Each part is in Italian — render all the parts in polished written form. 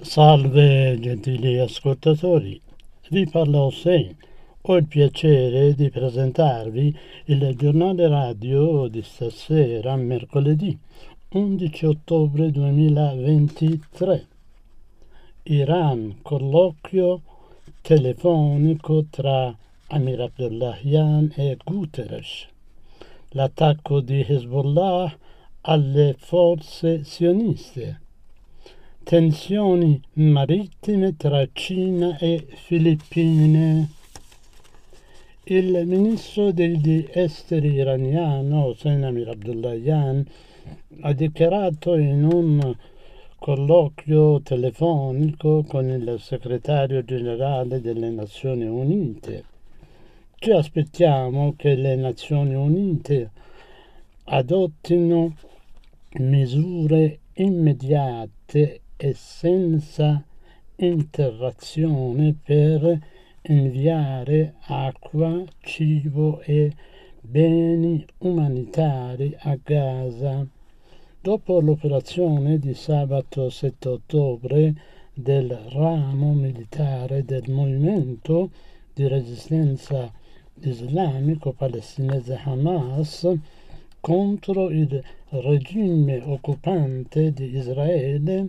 Salve gentili ascoltatori, vi parla Hossein. Ho il piacere di presentarvi il giornale radio di stasera, mercoledì 11 ottobre 2023. Iran, colloquio telefonico tra Amir Abdullahian e Guterres. L'attacco di Hezbollah alle forze sioniste. Tensioni marittime tra Cina e Filippine. Il ministro degli esteri iraniano, Hossein Amir Abdullahian, ha dichiarato in un colloquio telefonico con il segretario generale delle Nazioni Unite: ci aspettiamo che le Nazioni Unite adottino misure immediate e senza interazione per inviare acqua, cibo e beni umanitari a Gaza. Dopo l'operazione di sabato 7 ottobre del ramo militare del movimento di resistenza islamico palestinese Hamas contro il regime occupante di Israele,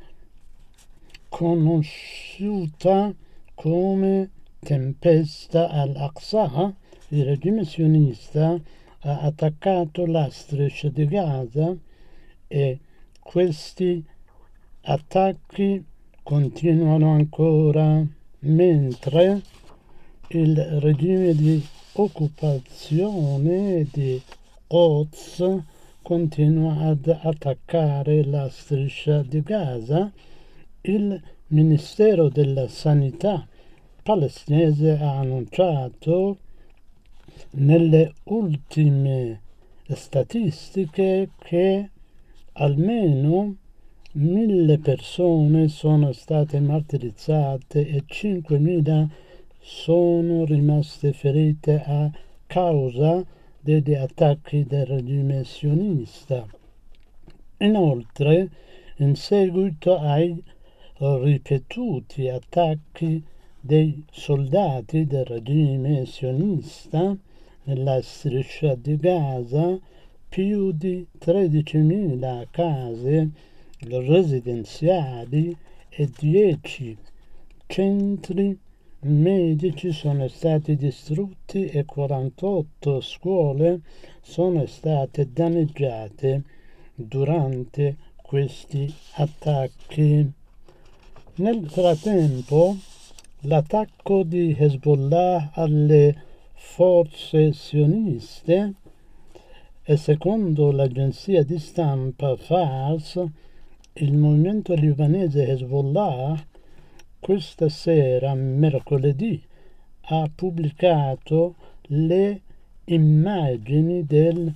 conosciuta come tempesta al-Aqsa, il regime sionista ha attaccato la striscia di Gaza e questi attacchi continuano ancora, mentre il regime di occupazione di Quds continua ad attaccare la striscia di Gaza. Il Ministero della Sanità palestinese ha annunciato nelle ultime statistiche che almeno 1000 persone sono state martirizzate e 5000 sono rimaste ferite a causa degli attacchi del regime sionista. Inoltre, in seguito ai ripetuti attacchi dei soldati del regime sionista nella striscia di Gaza, più di 13.000 case residenziali e 10 centri medici sono stati distrutti e 48 scuole sono state danneggiate durante questi attacchi. Nel frattempo, l'attacco di Hezbollah alle forze sioniste e, secondo l'agenzia di stampa Fars, il movimento libanese Hezbollah questa sera, mercoledì, ha pubblicato le immagini del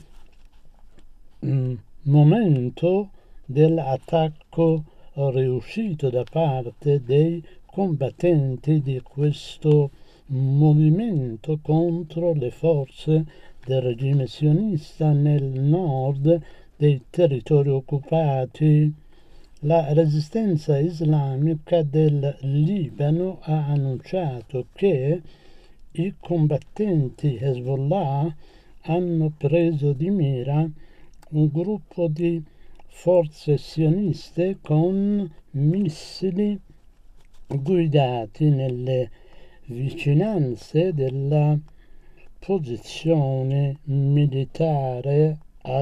momento dell'attacco riuscito da parte dei combattenti di questo movimento contro le forze del regime sionista nel nord dei territori occupati. La resistenza islamica del Libano ha annunciato che i combattenti Hezbollah hanno preso di mira un gruppo di forze sioniste con missili guidati nelle vicinanze della posizione militare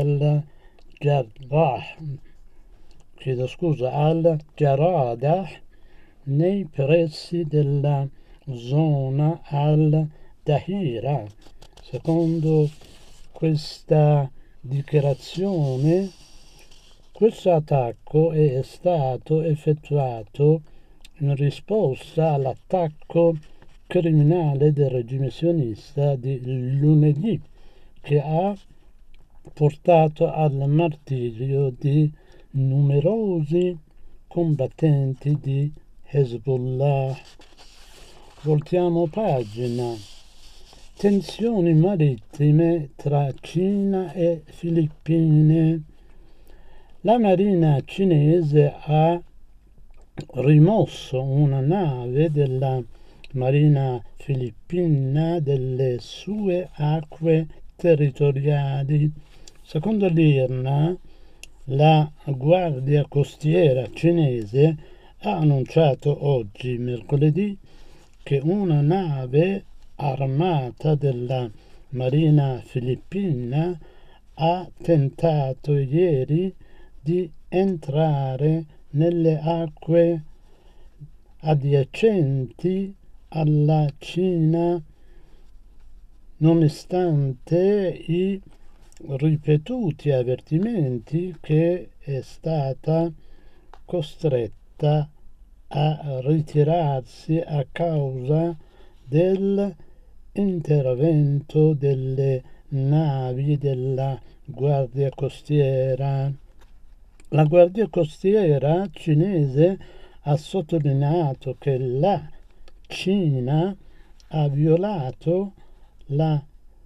al-Jarrah nei pressi della zona al-Dahira. Secondo questa dichiarazione, questo attacco è stato effettuato in risposta all'attacco criminale del regime sionista di lunedì, che ha portato al martirio di numerosi combattenti di Hezbollah. Voltiamo pagina. Tensioni marittime tra Cina e Filippine. La marina cinese ha rimosso una nave della Marina filippina dalle sue acque territoriali. Secondo l'IRNA, la Guardia Costiera cinese ha annunciato oggi, mercoledì, che una nave armata della Marina filippina ha tentato ieri di entrare nelle acque adiacenti alla Cina, nonostante i ripetuti avvertimenti che è stata costretta a ritirarsi a causa dell'intervento delle navi della Guardia Costiera. La Guardia Costiera cinese ha sottolineato che la Cina ha violato la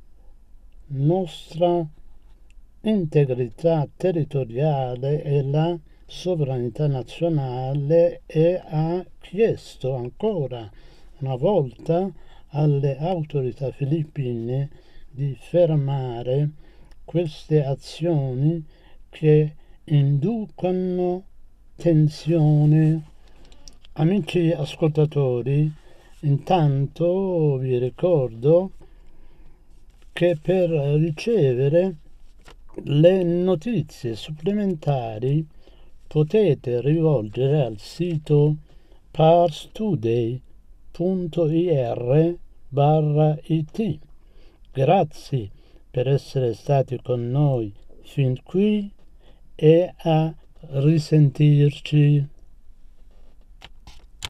nostra integrità territoriale e la sovranità nazionale e ha chiesto ancora una volta alle autorità filippine di fermare queste azioni che inducono tensione. Amici ascoltatori, intanto vi ricordo che per ricevere le notizie supplementari potete rivolgere al sito parstoday.ir/it. Grazie per essere stati con noi fin qui e a risentirci.